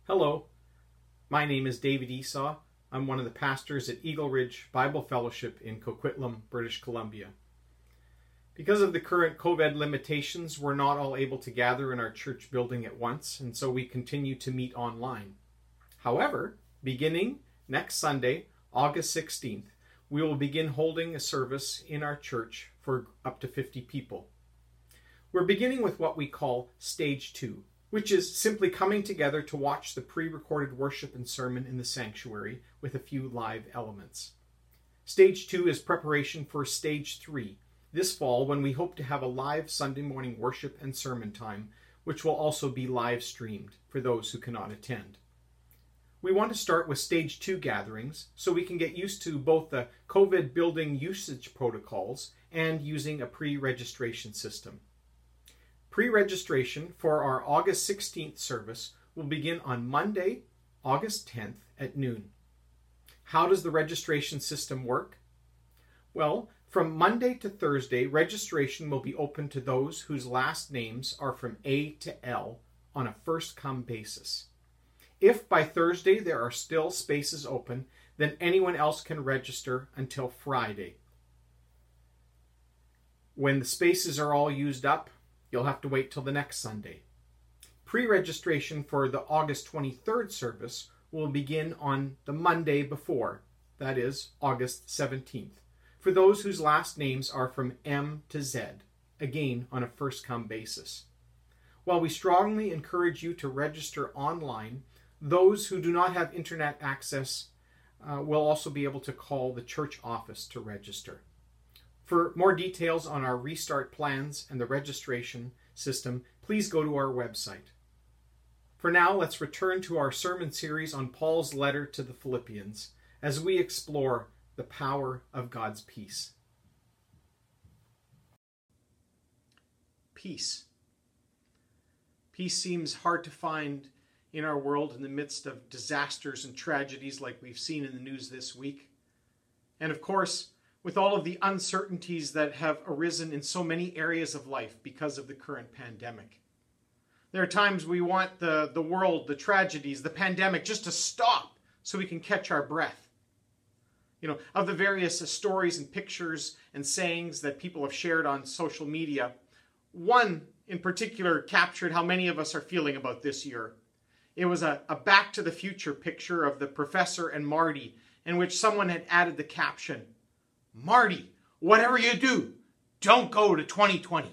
Hello, my name is David Esau. I'm one of the pastors at Eagle Ridge Bible Fellowship in Coquitlam, British Columbia. Because of the current COVID limitations, we're not all able to gather in our church building at once, and so we continue to meet online. However, beginning next Sunday, August 16th, we will begin holding a service in our church for up to 50 people. We're beginning with what we call Stage 2, which is simply coming together to watch the pre-recorded worship and sermon in the sanctuary with a few live elements. Stage 2 is preparation for Stage 3, this fall, when we hope to have a live Sunday morning worship and sermon time, which will also be live streamed for those who cannot attend. We want to start with Stage 2 gatherings so we can get used to both the COVID building usage protocols and using a pre-registration system. Pre-registration for our August 16th service will begin on Monday, August 10th at noon. How does the registration system work? Well, from Monday to Thursday, registration will be open to those whose last names are from A to L on a first-come basis. If by Thursday there are still spaces open, then anyone else can register until Friday. When the spaces are all used up, you'll have to wait till the next Sunday. Pre-registration for the August 23rd service will begin on the Monday before, that is, August 17th, for those whose last names are from M to Z, again on a first-come basis. While we strongly encourage you to register online, those who do not have internet access will also be able to call the church office to register. For more details on our restart plans and the registration system, please go to our website. For now, let's return to our sermon series on Paul's letter to the Philippians as we explore the power of God's peace. Peace. Peace seems hard to find in our world in the midst of disasters and tragedies like we've seen in the news this week. And of course, with all of the uncertainties that have arisen in so many areas of life because of the current pandemic. There are times we want the world, the tragedies, the pandemic just to stop so we can catch our breath. You know, of the various stories and pictures and sayings that people have shared on social media, one in particular captured how many of us are feeling about this year. It was a Back to the Future picture of the professor and Marty, in which someone had added the caption, "Marty, whatever you do, don't go to 2020.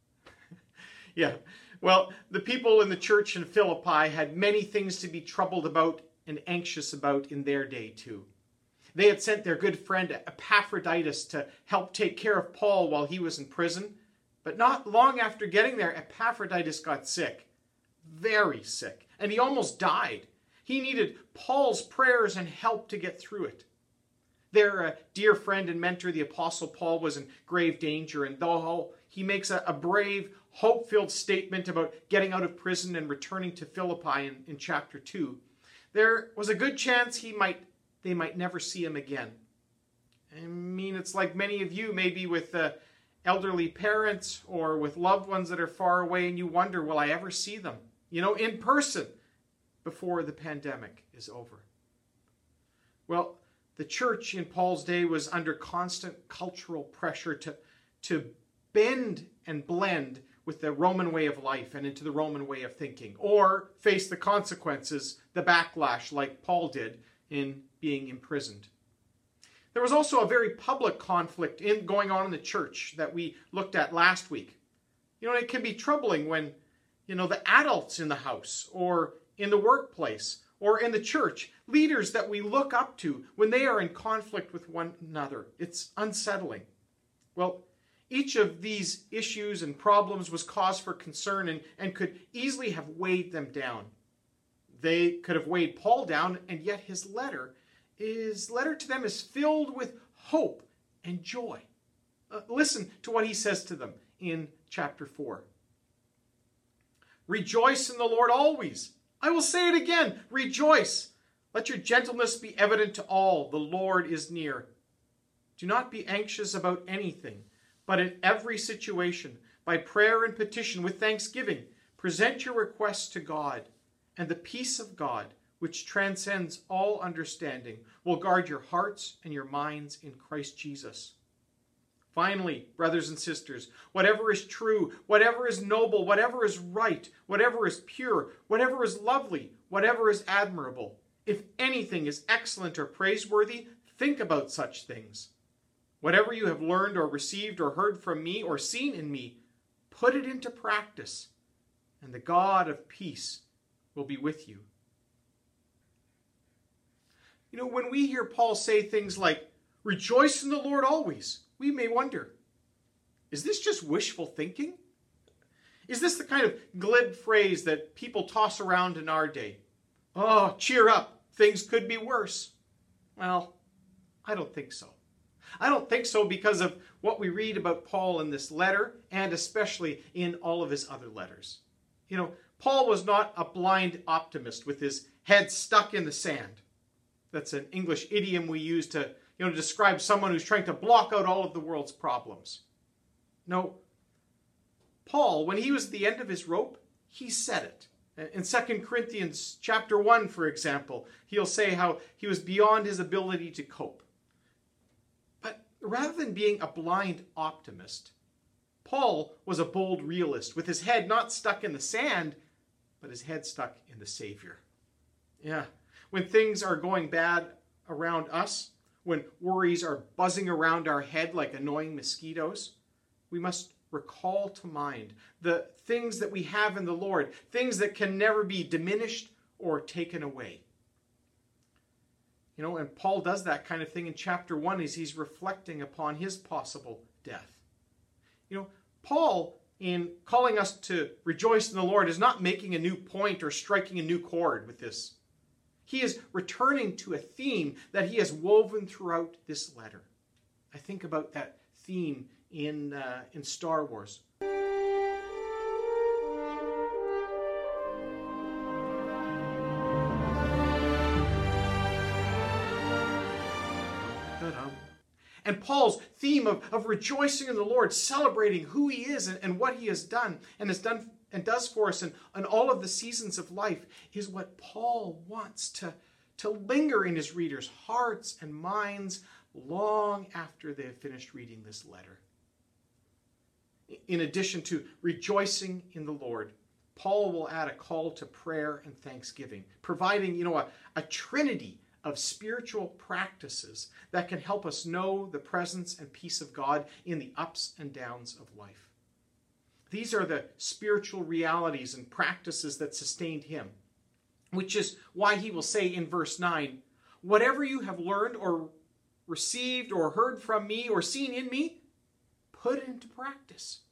Yeah, well, the people in the church in Philippi had many things to be troubled about and anxious about in their day too. They had sent their good friend Epaphroditus to help take care of Paul while he was in prison, but not long after getting there, Epaphroditus got sick, very sick, and he almost died. He needed Paul's prayers and help to get through it. Their dear friend and mentor, the Apostle Paul, was in grave danger, and though he makes a brave, hope-filled statement about getting out of prison and returning to Philippi in chapter 2, there was a good chance they might never see him again. I mean, it's like many of you, maybe with elderly parents or with loved ones that are far away, and you wonder, will I ever see them, in person before the pandemic is over? Well, the church in Paul's day was under constant cultural pressure to bend and blend with the Roman way of life and into the Roman way of thinking, or face the consequences, the backlash, like Paul did in being imprisoned. There was also a very public conflict going on in the church that we looked at last week. It can be troubling when, the adults in the house or in the workplace or in the church, leaders that we look up to, when they are in conflict with one another. It's unsettling. Well, each of these issues and problems was cause for concern and could easily have weighed them down. They could have weighed Paul down, and yet his letter to them is filled with hope and joy. Listen to what he says to them in chapter 4. "Rejoice in the Lord always. I will say it again, rejoice. Let your gentleness be evident to all. The Lord is near. Do not be anxious about anything, but in every situation, by prayer and petition with thanksgiving, present your requests to God. And the peace of God, which transcends all understanding, will guard your hearts and your minds in Christ Jesus. Finally, brothers and sisters, whatever is true, whatever is noble, whatever is right, whatever is pure, whatever is lovely, whatever is admirable, if anything is excellent or praiseworthy, think about such things. Whatever you have learned or received or heard from me or seen in me, put it into practice, and the God of peace will be with you. You know, when we hear Paul say things like, rejoice in the Lord always, we may wonder, is this just wishful thinking? Is this the kind of glib phrase that people toss around in our day? Oh, cheer up, things could be worse. Well, I don't think so. I don't think so because of what we read about Paul in this letter, and especially in all of his other letters. You know, Paul was not a blind optimist with his head stuck in the sand. That's an English idiom we use to describe someone who's trying to block out all of the world's problems. No, Paul, when he was at the end of his rope, he said it. In 2 Corinthians chapter 1, for example, he'll say how he was beyond his ability to cope. But rather than being a blind optimist, Paul was a bold realist with his head not stuck in the sand, but his head stuck in the Savior. Yeah, when things are going bad around us, when worries are buzzing around our head like annoying mosquitoes, we must recall to mind the things that we have in the Lord, things that can never be diminished or taken away. You know, and Paul does that kind of thing in chapter 1 as he's reflecting upon his possible death. You know, Paul, in calling us to rejoice in the Lord, is not making a new point or striking a new chord with this. He is returning to a theme that he has woven throughout this letter. I think about that theme in Star Wars. And Paul's theme of rejoicing in the Lord, celebrating who he is and what he has done and does for us in all of the seasons of life, is what Paul wants to linger in his readers' hearts and minds long after they have finished reading this letter. In addition to rejoicing in the Lord, Paul will add a call to prayer and thanksgiving, providing, a trinity of spiritual practices that can help us know the presence and peace of God in the ups and downs of life. These are the spiritual realities and practices that sustained him, which is why he will say in verse 9, whatever you have learned or received or heard from me or seen in me, put it into practice.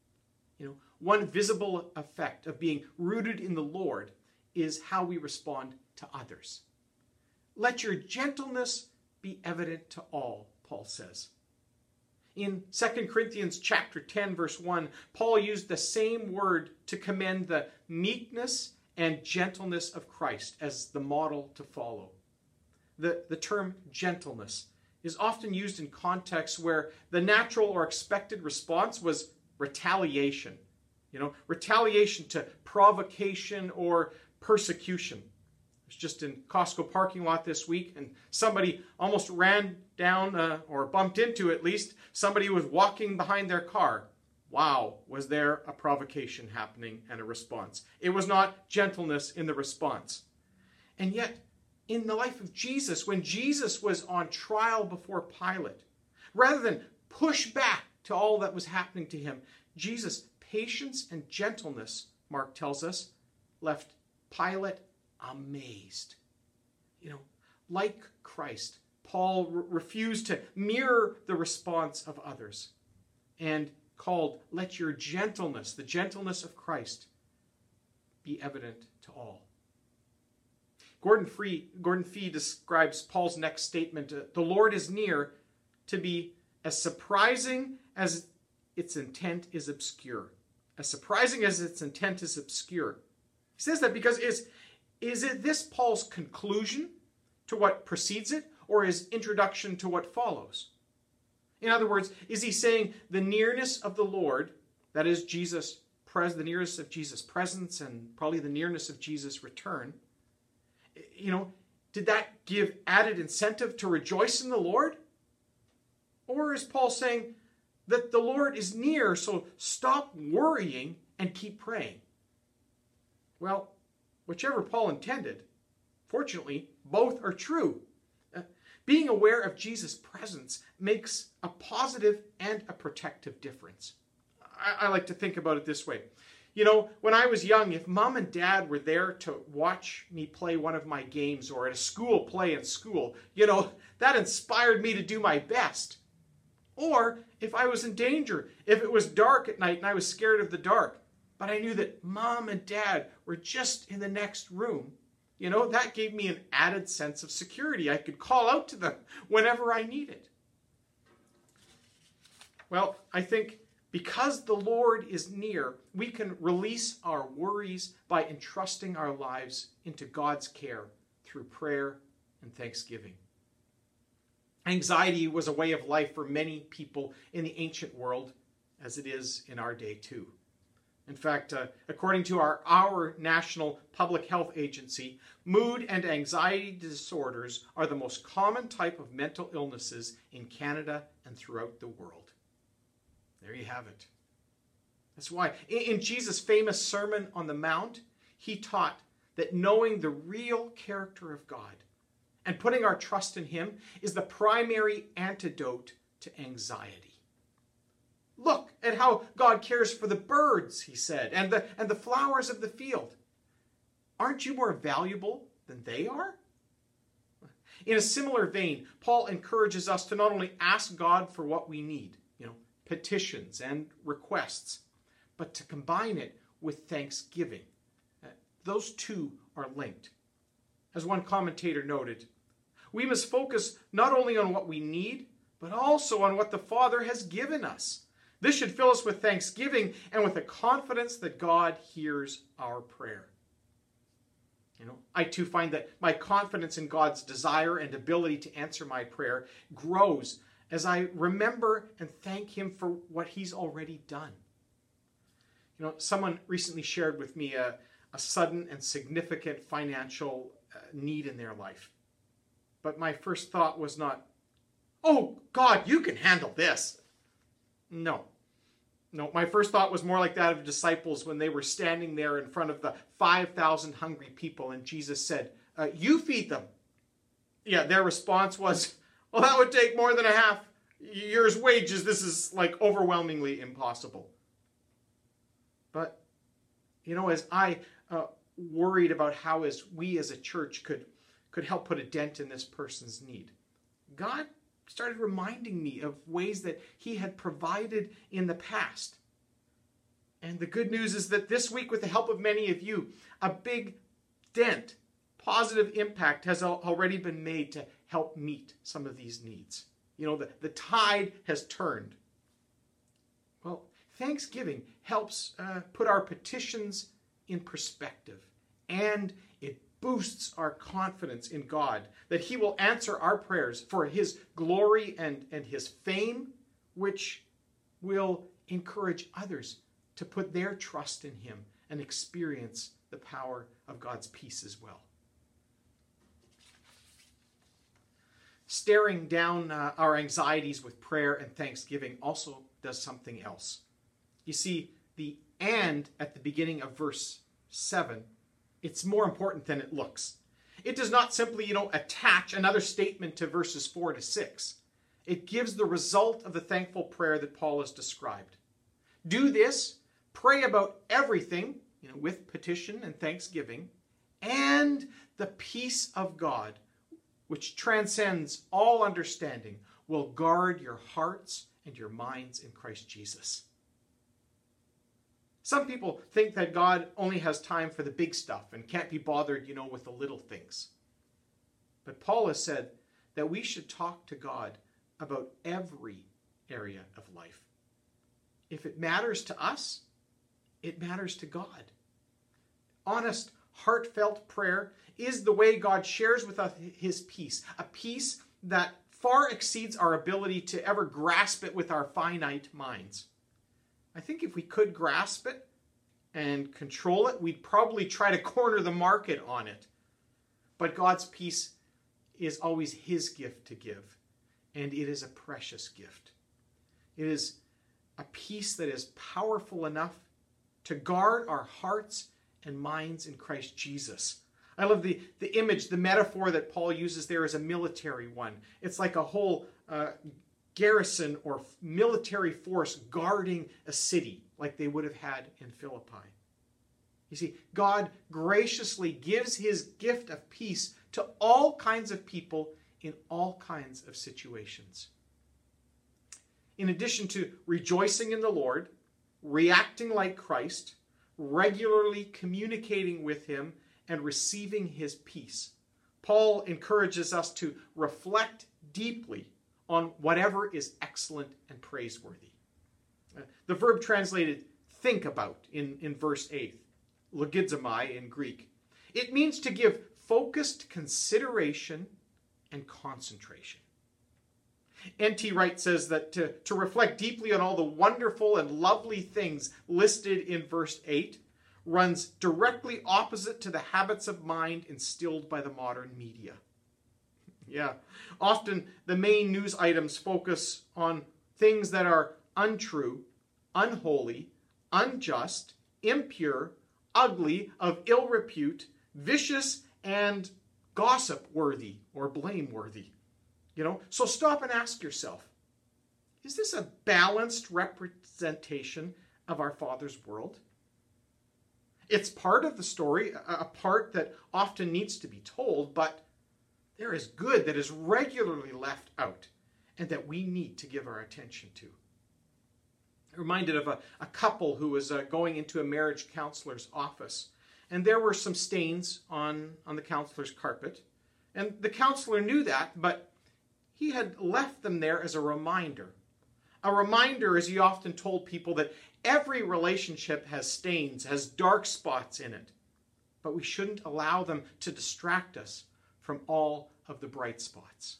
One visible effect of being rooted in the Lord is how we respond to others. Let your gentleness be evident to all, Paul says. In 2 Corinthians chapter 10, verse 1, Paul used the same word to commend the meekness and gentleness of Christ as the model to follow. The term gentleness is often used in contexts where the natural or expected response was retaliation. Retaliation to provocation or persecution. I was just in Costco parking lot this week, and somebody almost ran down, or bumped into at least, somebody who was walking behind their car. Wow, was there a provocation happening and a response? It was not gentleness in the response. And yet, in the life of Jesus, when Jesus was on trial before Pilate, rather than push back to all that was happening to him, Jesus' patience and gentleness, Mark tells us, left Pilate amazed. Like Christ, Paul refused to mirror the response of others and called, let your gentleness, the gentleness of Christ, be evident to all. Gordon Fee describes Paul's next statement, the Lord is near, to be as surprising as its intent is obscure. As surprising as its intent is obscure. He says that because is it this Paul's conclusion to what precedes it, or his introduction to what follows? In other words, is he saying the nearness of the Lord, that is Jesus' the nearness of Jesus' presence and probably the nearness of Jesus' return, did that give added incentive to rejoice in the Lord? Or is Paul saying that the Lord is near, so stop worrying and keep praying? Well, whichever Paul intended, fortunately, both are true. Being aware of Jesus' presence makes a positive and a protective difference. I like to think about it this way. When I was young, if mom and dad were there to watch me play one of my games or at a school play in school, that inspired me to do my best. Or if I was in danger, if it was dark at night and I was scared of the dark, but I knew that mom and dad were just in the next room, that gave me an added sense of security. I could call out to them whenever I needed. Well, I think because the Lord is near, we can release our worries by entrusting our lives into God's care through prayer and thanksgiving. Anxiety was a way of life for many people in the ancient world, as it is in our day too. In fact, according to our National Public Health Agency, mood and anxiety disorders are the most common type of mental illnesses in Canada and throughout the world. There you have it. That's why in Jesus' famous Sermon on the Mount, he taught that knowing the real character of God and putting our trust in him is the primary antidote to anxiety. Look at how God cares for the birds, he said, and the flowers of the field. Aren't you more valuable than they are? In a similar vein, Paul encourages us to not only ask God for what we need, petitions and requests, but to combine it with thanksgiving. Those two are linked. As one commentator noted, we must focus not only on what we need, but also on what the Father has given us. This should fill us with thanksgiving and with a confidence that God hears our prayer. I too find that my confidence in God's desire and ability to answer my prayer grows as I remember and thank him for what he's already done. Someone recently shared with me a sudden and significant financial need in their life. But my first thought was not, "Oh, God, you can handle this." No, my first thought was more like that of disciples when they were standing there in front of the 5,000 hungry people and Jesus said, "You feed them." Yeah, their response was, "Well, that would take more than a half year's wages. This is overwhelmingly impossible." But, as I worried about how we as a church could help put a dent in this person's need, God started reminding me of ways that he had provided in the past. And the good news is that this week, with the help of many of you, a big dent, positive impact has already been made to help meet some of these needs. The tide has turned. Well, thanksgiving helps put our petitions in perspective, and it boosts our confidence in God that he will answer our prayers for his glory and his fame, which will encourage others to put their trust in him and experience the power of God's peace as well. Staring down our anxieties with prayer and thanksgiving also does something else. You see, the "and" at the beginning of verse 7, it's more important than it looks. It does not simply, attach another statement to verses 4 to 6. It gives the result of the thankful prayer that Paul has described. Do this, pray about everything, with petition and thanksgiving, and the peace of God, which transcends all understanding, will guard your hearts and your minds in Christ Jesus. Some people think that God only has time for the big stuff and can't be bothered, with the little things. But Paul has said that we should talk to God about every area of life. If it matters to us, it matters to God. Honest, heartfelt prayer is the way God shares with us his peace, a peace that far exceeds our ability to ever grasp it with our finite minds. I think if we could grasp it, and control it. We'd probably try to corner the market on it. But God's peace is always his gift to give, and it is a precious gift. It is a peace that is powerful enough to guard our hearts and minds in Christ Jesus. I love the image, the metaphor that Paul uses there is a military one. It's like a whole garrison or military force guarding a city like they would have had in Philippi. You see, God graciously gives his gift of peace to all kinds of people in all kinds of situations. In addition to rejoicing in the Lord, reacting like Christ, regularly communicating with him, and receiving his peace, Paul encourages us to reflect deeply on whatever is excellent and praiseworthy. The verb translated think about in verse 8, logizomai in Greek, it means to give focused consideration and concentration. N.T. Wright says that to reflect deeply on all the wonderful and lovely things listed in verse 8 runs directly opposite to the habits of mind instilled by the modern media. Yeah, often the main news items focus on things that are untrue, unholy, unjust, impure, ugly, of ill repute, vicious, and gossip-worthy or blame-worthy. So stop and ask yourself, is this a balanced representation of our Father's world? It's part of the story, a part that often needs to be told, but there is good that is regularly left out and that we need to give our attention to. I'm reminded of a couple who was going into a marriage counselor's office, and there were some stains on the counselor's carpet. And the counselor knew that, but he had left them there as a reminder. A reminder, as he often told people, that every relationship has stains, has dark spots in it. But we shouldn't allow them to distract us from all of the bright spots.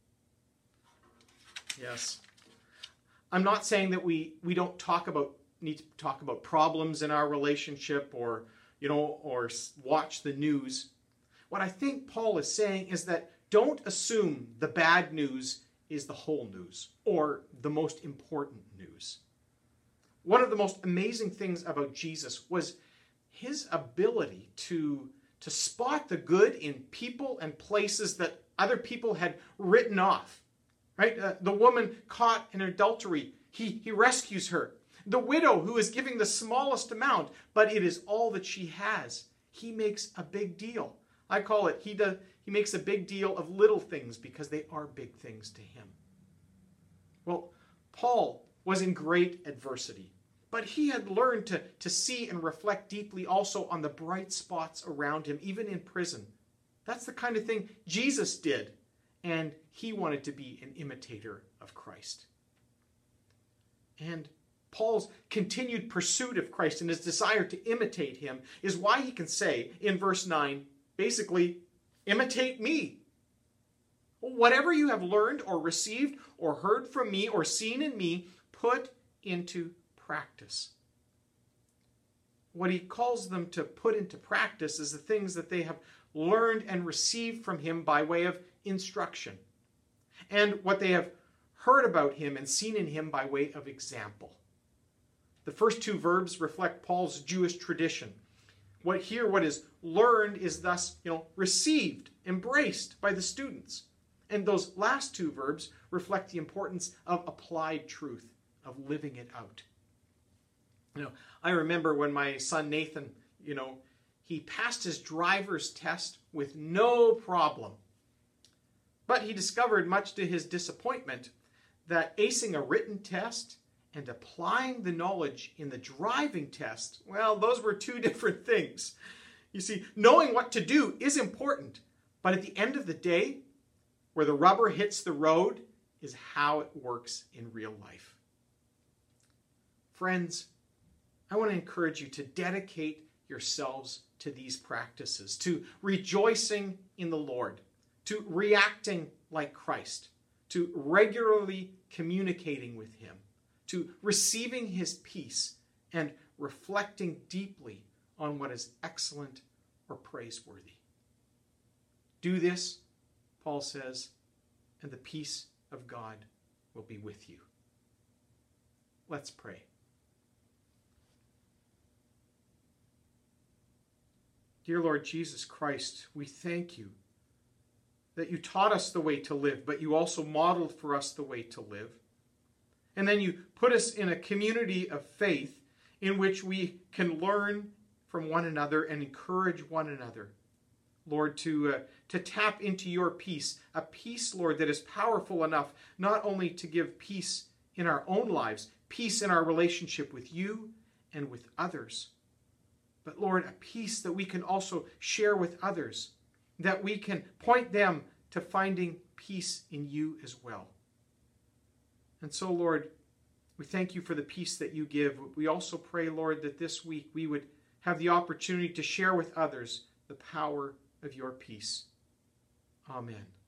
Yes. I'm not saying that we don't need to talk about problems in our relationship or watch the news. What I think Paul is saying is that don't assume the bad news is the whole news or the most important news. One of the most amazing things about Jesus was his ability to spot the good in people and places that other people had written off. Right? The woman caught in adultery, he rescues her. The widow who is giving the smallest amount, but it is all that she has. He makes a big deal. I call it, he makes a big deal of little things because they are big things to him. Well, Paul was in great adversity, but he had learned to see and reflect deeply also on the bright spots around him, even in prison. That's the kind of thing Jesus did, and he wanted to be an imitator of Christ. And Paul's continued pursuit of Christ and his desire to imitate him is why he can say in verse 9, basically, imitate me. Whatever you have learned or received or heard from me or seen in me, put into practice. What he calls them to put into practice is the things that they have learned and received from him by way of instruction, and what they have heard about him and seen in him by way of example. The first two verbs reflect Paul's Jewish tradition. What is learned is thus, received, embraced by the students. And those last two verbs reflect the importance of applied truth, of living it out. I remember when my son Nathan, he passed his driver's test with no problem. But he discovered, much to his disappointment, that acing a written test and applying the knowledge in the driving test, well, those were two different things. You see, knowing what to do is important, but at the end of the day, where the rubber hits the road is how it works in real life. Friends, I want to encourage you to dedicate yourselves to these practices, to rejoicing in the Lord, to reacting like Christ, to regularly communicating with him, to receiving his peace, and reflecting deeply on what is excellent or praiseworthy. Do this, Paul says, and the peace of God will be with you. Let's pray. Dear Lord Jesus Christ, we thank you that you taught us the way to live, but you also modeled for us the way to live. And then you put us in a community of faith in which we can learn from one another and encourage one another. Lord, to tap into your peace, a peace, Lord, that is powerful enough not only to give peace in our own lives, peace in our relationship with you and with others, but Lord, a peace that we can also share with others, that we can point them to finding peace in you as well. And so, Lord, we thank you for the peace that you give. We also pray, Lord, that this week we would have the opportunity to share with others the power of your peace. Amen.